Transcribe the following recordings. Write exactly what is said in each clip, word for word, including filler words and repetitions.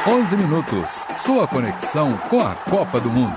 onze minutos, sua conexão com a Copa do Mundo.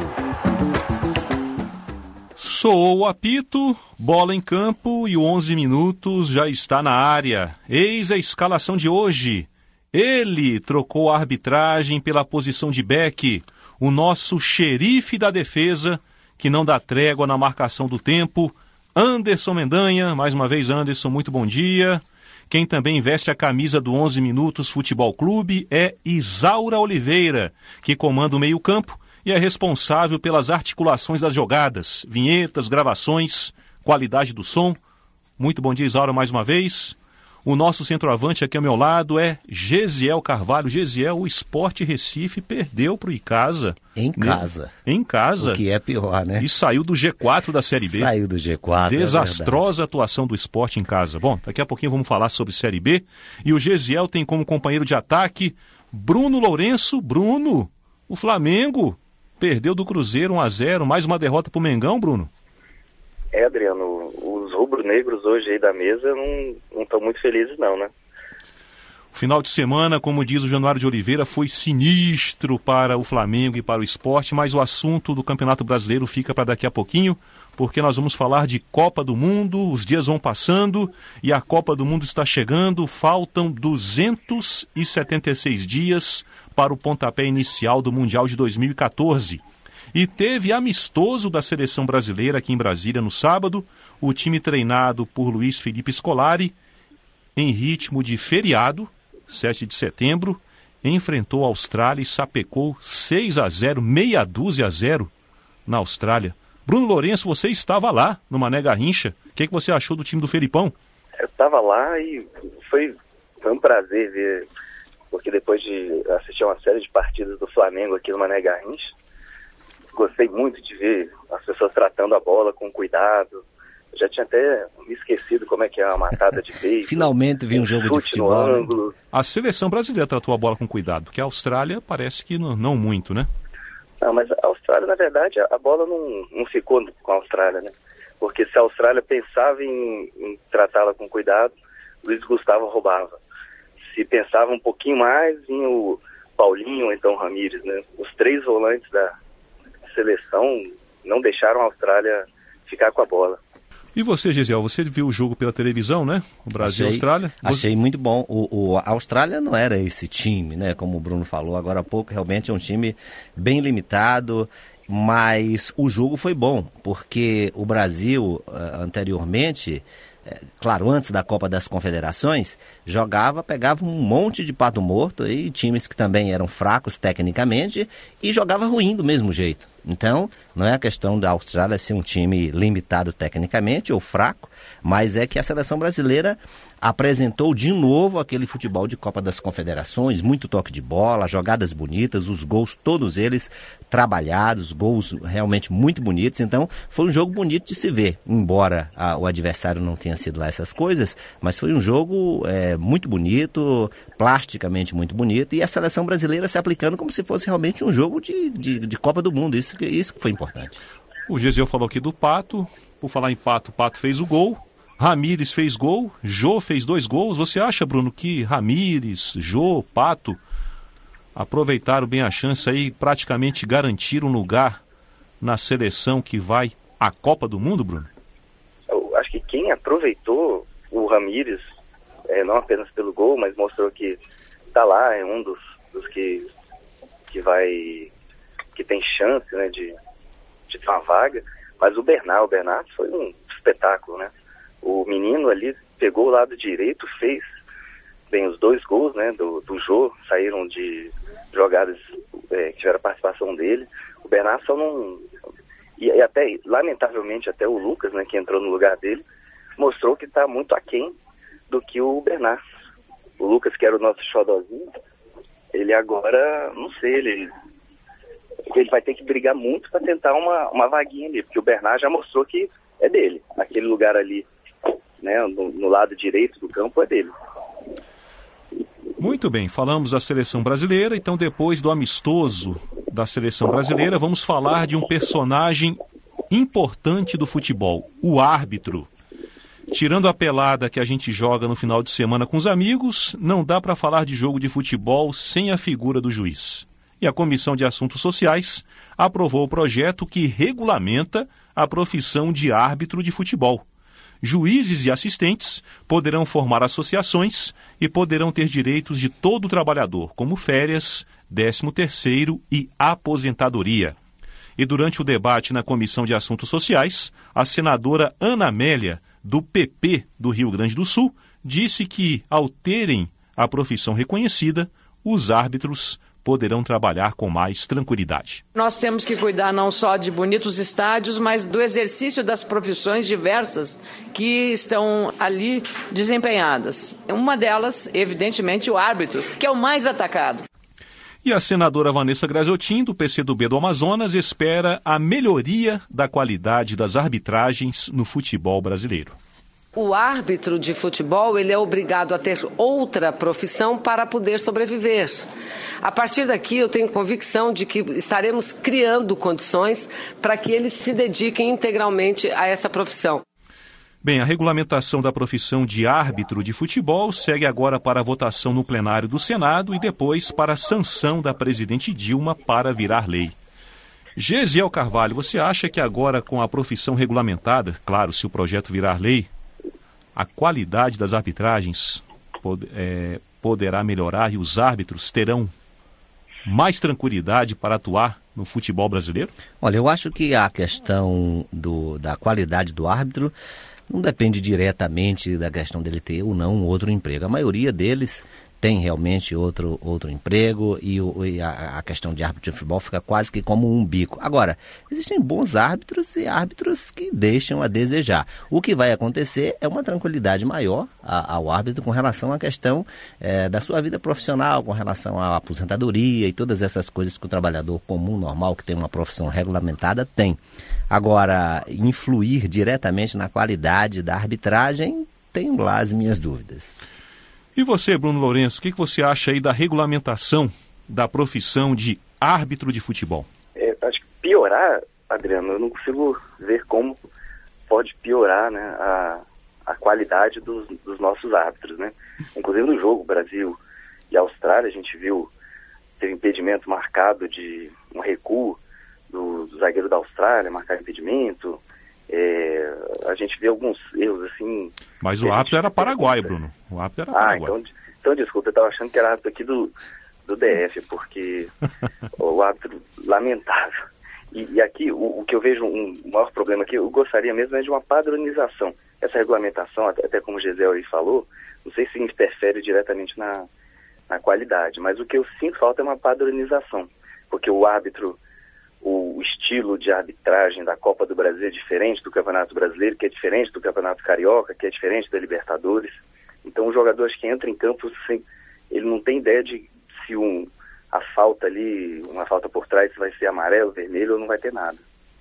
Soou o apito, bola em campo e o onze minutos já está na área. Eis a escalação de hoje. Ele trocou a arbitragem pela posição de Beck, o nosso xerife da defesa, que não dá trégua na marcação do tempo. Anderson Mendanha, mais uma vez Anderson, muito bom dia. Quem também veste a camisa do onze minutos Futebol Clube é Isaura Oliveira, que comanda o meio-campo e é responsável pelas articulações das jogadas, vinhetas, gravações, qualidade do som. Muito bom dia, Isaura, mais uma vez. O nosso centroavante aqui ao meu lado é Gesiel Carvalho. Gesiel, o Sport Recife perdeu para o Icasa. Em casa. Em casa. O que é pior, né? E saiu do G quatro da Série B. Saiu do G quatro, Desastrosa é atuação do Sport em casa. Bom, daqui a pouquinho vamos falar sobre Série B. E o Gesiel tem como companheiro de ataque Bruno Lourenço. Bruno, o Flamengo perdeu do Cruzeiro um a zero. Mais uma derrota para o Mengão, Bruno? É, Adriano, os rubro-negros hoje aí da mesa não estão muito felizes não, né? O final de semana, como diz o Januário de Oliveira, foi sinistro para o Flamengo e para o Sport, mas o assunto do Campeonato Brasileiro fica para daqui a pouquinho, porque nós vamos falar de Copa do Mundo, os dias vão passando e a Copa do Mundo está chegando, faltam duzentos e setenta e seis dias para o pontapé inicial do Mundial de dois mil e catorze. E teve amistoso da seleção brasileira aqui em Brasília no sábado, o time treinado por Luiz Felipe Scolari, em ritmo de feriado, sete de setembro, enfrentou a Austrália e sapecou seis a zero, meia dúzia a zero na Austrália. Bruno Lourenço, você estava lá no Mané Garrincha. O que, é que você achou do time do Felipão? Eu estava lá e foi, foi um prazer ver, porque depois de assistir uma série de partidas do Flamengo aqui no Mané Garrincha, gostei muito de ver as pessoas tratando a bola com cuidado. Eu já tinha até me esquecido como é que é uma matada de peito. Finalmente vi um jogo de futebol. No ângulo. A seleção brasileira tratou a bola com cuidado, porque a Austrália parece que não, não muito, né? Não, mas a Austrália, na verdade, a bola não, não ficou com a Austrália, né? Porque se a Austrália pensava em, em tratá-la com cuidado, Luiz Gustavo roubava. Se pensava um pouquinho mais, vinha o Paulinho ou então o Ramírez, né? Os três volantes da seleção não deixaram a Austrália ficar com a bola. E você, Gesiel, você viu o jogo pela televisão, né? O Brasil e Austrália. Achei muito bom. O, o, a Austrália não era esse time, né? Como o Bruno falou agora há pouco, realmente é um time bem limitado, mas o jogo foi bom, porque o Brasil, uh, anteriormente, é, claro, antes da Copa das Confederações, jogava, pegava um monte de pato morto, e times que também eram fracos tecnicamente, e jogava ruim do mesmo jeito. Então, não é a questão da Austrália ser um time limitado tecnicamente ou fraco, mas é que a seleção brasileira apresentou de novo aquele futebol de Copa das Confederações, muito toque de bola, jogadas bonitas, os gols todos eles trabalhados, gols realmente muito bonitos. Então foi um jogo bonito de se ver, embora a, o adversário não tenha sido lá essas coisas, mas foi um jogo é, muito bonito, plasticamente muito bonito, e a seleção brasileira se aplicando como se fosse realmente um jogo de, de, de Copa do Mundo. Isso, isso que foi importante. O Gesiel falou aqui do Pato. Por falar em Pato, o Pato fez o gol, Ramírez fez gol, Jô fez dois gols. Você acha, Bruno, que Ramírez, Jô, Pato aproveitaram bem a chance aí, praticamente garantiram um lugar na seleção que vai à Copa do Mundo, Bruno? Eu acho que quem aproveitou o Ramírez, é, não apenas pelo gol, mas mostrou que está lá, é um dos, dos que, que vai, que tem chance, né, de, de ter uma vaga. Mas o Bernard, o Bernard foi um espetáculo, né? O menino ali pegou o lado direito, fez bem os dois gols, né, do, do Jô, saíram de jogadas é, que tiveram a participação dele. O Bernard só não... E, e até, lamentavelmente, até o Lucas, né, que entrou no lugar dele, mostrou que está muito aquém do que o Bernard. O Lucas, que era o nosso xodózinho, ele agora, não sei, ele... ele vai ter que brigar muito para tentar uma, uma vaguinha ali, porque o Bernard já mostrou que é dele. Aquele lugar ali, né, no, no lado direito do campo, é dele. Muito bem, falamos da seleção brasileira, então depois do amistoso da seleção brasileira, vamos falar de um personagem importante do futebol, o árbitro. Tirando a pelada que a gente joga no final de semana com os amigos, não dá para falar de jogo de futebol sem a figura do juiz. E a Comissão de Assuntos Sociais aprovou o projeto que regulamenta a profissão de árbitro de futebol. Juízes e assistentes poderão formar associações e poderão ter direitos de todo trabalhador, como férias, décimo terceiro e aposentadoria. E durante o debate na Comissão de Assuntos Sociais, a senadora Ana Amélia, do P P do Rio Grande do Sul, disse que, ao terem a profissão reconhecida, os árbitros poderão trabalhar com mais tranquilidade. Nós temos que cuidar não só de bonitos estádios, mas do exercício das profissões diversas que estão ali desempenhadas. Uma delas, evidentemente, o árbitro, que é o mais atacado. E a senadora Vanessa Graziotin, do P C do B do Amazonas, espera a melhoria da qualidade das arbitragens no futebol brasileiro. O árbitro de futebol, ele é obrigado a ter outra profissão para poder sobreviver. A partir daqui, eu tenho convicção de que estaremos criando condições para que eles se dediquem integralmente a essa profissão. Bem, a regulamentação da profissão de árbitro de futebol segue agora para a votação no plenário do Senado e depois para a sanção da presidente Dilma para virar lei. Gesiel Carvalho, você acha que agora com a profissão regulamentada, claro, se o projeto virar lei, a qualidade das arbitragens pod- é, poderá melhorar e os árbitros terão mais tranquilidade para atuar no futebol brasileiro? Olha, eu acho que a questão do, da qualidade do árbitro não depende diretamente da questão dele ter ou não um outro emprego. A maioria deles tem realmente outro, outro emprego e, o, e a, a questão de árbitro de futebol fica quase que como um bico. Agora, existem bons árbitros e árbitros que deixam a desejar. O que vai acontecer é uma tranquilidade maior a, ao árbitro com relação à questão é, da sua vida profissional, com relação à aposentadoria e todas essas coisas que o trabalhador comum, normal, que tem uma profissão regulamentada, tem. Agora, influir diretamente na qualidade da arbitragem, tenho lá as minhas dúvidas. E você, Bruno Lourenço, o que você acha aí da regulamentação da profissão de árbitro de futebol? É, acho que piorar, Adriano, eu não consigo ver como pode piorar, né, a, a qualidade dos, dos nossos árbitros, né? Inclusive no jogo Brasil e Austrália, a gente viu, teve impedimento marcado de um recuo do, do zagueiro da Austrália, marcar impedimento. É, a gente vê alguns erros assim... Mas o árbitro era paraguaio, Bruno. O árbitro era ah, paraguaio. Então, então desculpa, eu estava achando que era árbitro aqui do, do D F, porque o árbitro lamentável. E, e aqui, o, o que eu vejo, um maior problema aqui, eu gostaria mesmo é de uma padronização. Essa regulamentação, até, até como o Gesiel aí falou, não sei se interfere diretamente na, na qualidade, mas o que eu sinto falta é uma padronização, porque o árbitro... O estilo de arbitragem da Copa do Brasil é diferente do Campeonato Brasileiro, que é diferente do Campeonato Carioca, que é diferente da Libertadores. Então o jogador acho que entra em campo sem... Ele não tem ideia de se um, a falta ali, uma falta por trás, se vai ser amarelo, vermelho ou não vai ter nada.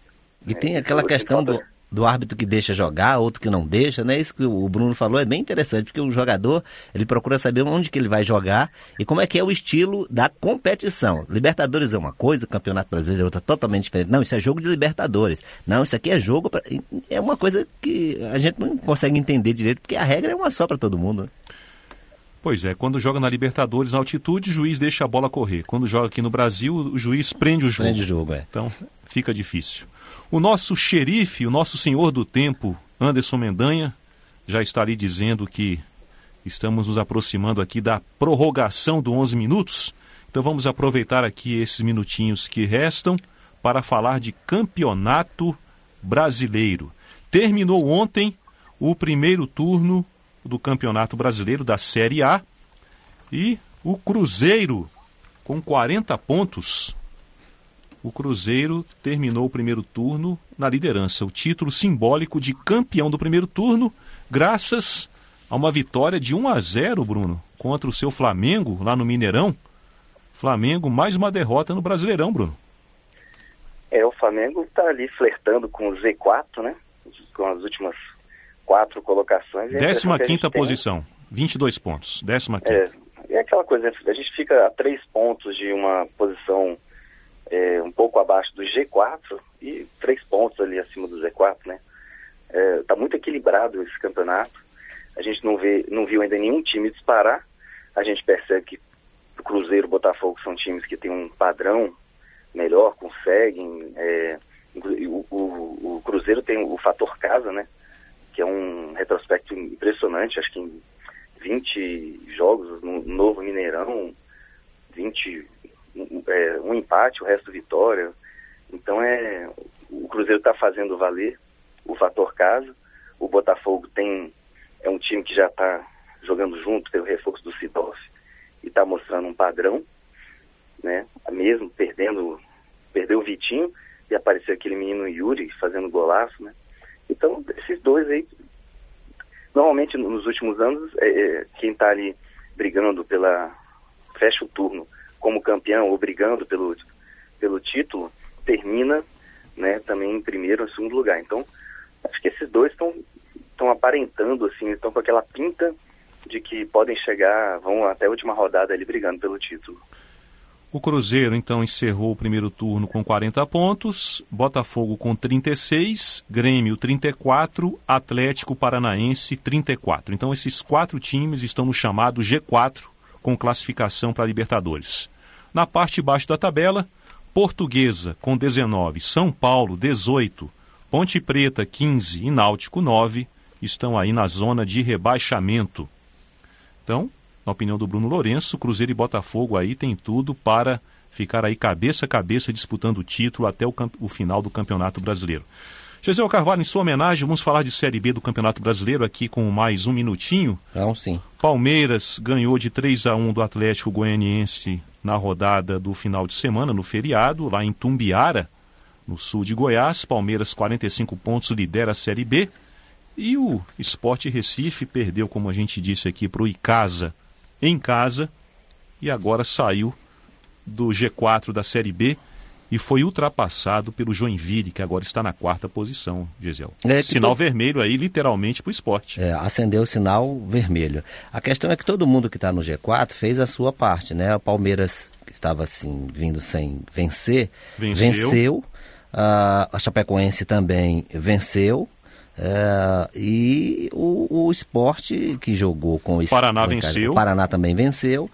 E é, tem aquela então, questão falta... do... do árbitro que deixa jogar, outro que não deixa, né? Isso que o Bruno falou é bem interessante, porque o jogador, ele procura saber onde que ele vai jogar e como é que é o estilo da competição. Libertadores é uma coisa, Campeonato Brasileiro é outra totalmente diferente. Não, isso é jogo de Libertadores. Não, isso aqui é jogo... Pra... É uma coisa que a gente não consegue entender direito, porque a regra é uma só para todo mundo, né? Pois é, quando joga na Libertadores, na altitude, o juiz deixa a bola correr. Quando joga aqui no Brasil, o juiz prende o jogo. Prende o jogo, é. Então, fica difícil. O nosso xerife, o nosso senhor do tempo, Anderson Mendanha, já está ali dizendo que estamos nos aproximando aqui da prorrogação do onze minutos. Então vamos aproveitar aqui esses minutinhos que restam para falar de campeonato brasileiro. Terminou ontem o primeiro turno do Campeonato Brasileiro da Série A e o Cruzeiro, com quarenta pontos, o Cruzeiro terminou o primeiro turno na liderança. O título simbólico de campeão do primeiro turno, graças a uma vitória de um a zero, Bruno, contra o seu Flamengo, lá no Mineirão. Flamengo, mais uma derrota no Brasileirão, Bruno. É, o Flamengo está ali flertando com o Z quatro, né? Com as últimas quatro colocações. Décima quinta posição, vinte e dois pontos. Décima quinta. É, é aquela coisa, a gente fica a três pontos de uma posição é, um pouco abaixo do G quatro e três pontos ali acima do Z quatro, né? Está é, muito equilibrado esse campeonato. A gente não, vê, não viu ainda nenhum time disparar. A gente percebe que o Cruzeiro e o Botafogo são times que têm um padrão melhor, conseguem. É, o, o, o Cruzeiro tem o fator casa, né? Que é um retrospecto impressionante. Acho que em vinte jogos no novo Mineirão, vinte, é, um empate, o resto vitória. Então é, o Cruzeiro está fazendo valer o fator casa. O Botafogo tem, é um time que já está jogando junto, tem o reforço do Sidorf e está mostrando um padrão, né? Mesmo perdendo, perdeu o Vitinho e apareceu aquele menino Yuri fazendo golaço, né? Então, esses dois aí, normalmente nos últimos anos, é, é, quem está ali brigando pela, fecha o turno como campeão ou brigando pelo, pelo título, termina, né, também em primeiro ou segundo lugar. Então, acho que esses dois estão estão aparentando, assim, estão com aquela pinta de que podem chegar, vão até a última rodada ali brigando pelo título. O Cruzeiro, então, encerrou o primeiro turno com quarenta pontos, Botafogo com trinta e seis, Grêmio trinta e quatro, Atlético Paranaense trinta e quatro. Então, esses quatro times estão no chamado G quatro, com classificação para a Libertadores. Na parte de baixo da tabela, Portuguesa com dezenove, São Paulo dezoito, Ponte Preta quinze e Náutico nove estão aí na zona de rebaixamento. Então, na opinião do Bruno Lourenço, Cruzeiro e Botafogo aí tem tudo para ficar aí cabeça a cabeça disputando o título até o, camp- o final do Campeonato Brasileiro. Gisele Carvalho, em sua homenagem, vamos falar de Série B do Campeonato Brasileiro aqui com mais um minutinho. Não, sim. Palmeiras ganhou de três a um do Atlético Goianiense na rodada do final de semana, no feriado, lá em Tumbiara, no sul de Goiás. Palmeiras, quarenta e cinco pontos, lidera a Série B. E o Sport Recife perdeu, como a gente disse aqui, para o Icasa em casa e agora saiu do G quatro da Série B e foi ultrapassado pelo Joinville, que agora está na quarta posição, Gisele. É sinal to... vermelho aí, literalmente, para o Sport. É, acendeu o sinal vermelho. A questão é que todo mundo que está no G quatro fez a sua parte, né? O Palmeiras, que estava assim, vindo sem vencer, venceu. venceu. Uh, a Chapecoense também venceu. Uh, e o, o Sport, que jogou com o Paraná venceu. O Paraná também venceu.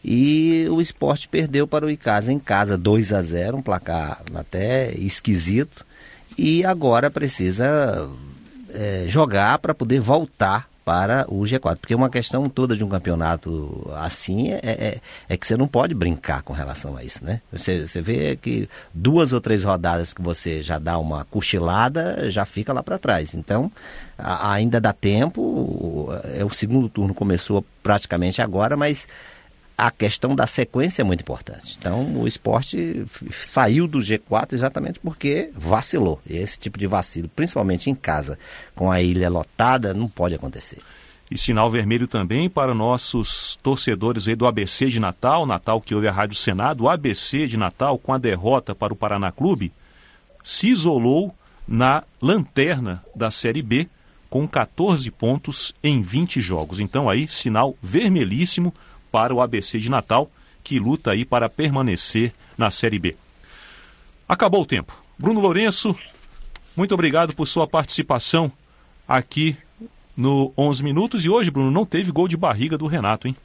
E o Sport perdeu para o Icasa em casa, dois a zero, um placar até esquisito. E agora precisa é, jogar para poder voltar para o G quatro. Porque uma questão toda de um campeonato assim é, é, é que você não pode brincar com relação a isso, né? Você, você vê que duas ou três rodadas que você já dá uma cochilada, já fica lá para trás. Então, a, ainda dá tempo. O, é, o segundo turno começou praticamente agora, mas a questão da sequência é muito importante. Então, o Sport saiu do G quatro exatamente porque vacilou. E esse tipo de vacilo, principalmente em casa, com a ilha lotada, não pode acontecer. E sinal vermelho também para nossos torcedores aí do A B C de Natal, Natal que ouve a Rádio Senado. O A B C de Natal, com a derrota para o Paraná Clube, se isolou na lanterna da Série B com catorze pontos em vinte jogos. Então aí, sinal vermelhíssimo para o A B C de Natal, que luta aí para permanecer na Série B. Acabou o tempo. Bruno Lourenço, muito obrigado por sua participação aqui no onze Minutos. E hoje, Bruno, não teve gol de barriga do Renato, hein?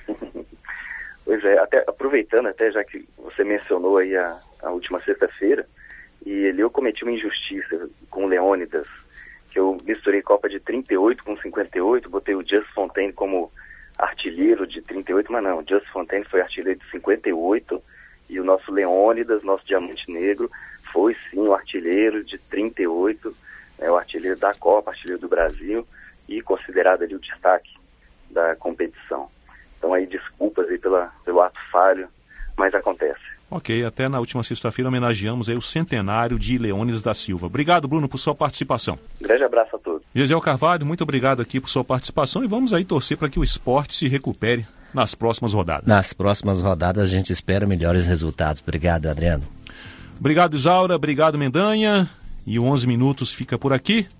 Pois é, até, aproveitando até, já que você mencionou aí a, a última sexta-feira, e ali eu cometi uma injustiça com o Leônidas, que eu misturei Copa de trinta e oito com cinquenta e oito, botei o Just Fontaine como artilheiro de trinta e oito, mas não, o Just Fontaine foi artilheiro de cinquenta e oito e o nosso Leônidas, nosso Diamante Negro, foi sim o artilheiro de trinta e oito, né, o artilheiro da Copa, artilheiro do Brasil e considerado ali o destaque da competição. Então aí desculpas aí pela, pelo ato falho, mas acontece. Ok, até na última sexta-feira homenageamos aí o centenário de Leônidas da Silva. Obrigado, Bruno, por sua participação. Grande abraço a todos. Gisele Carvalho, muito obrigado aqui por sua participação e vamos aí torcer para que o esporte se recupere nas próximas rodadas. Nas próximas rodadas a gente espera melhores resultados. Obrigado, Adriano. Obrigado, Isaura. Obrigado, Mendanha. E o onze Minutos fica por aqui.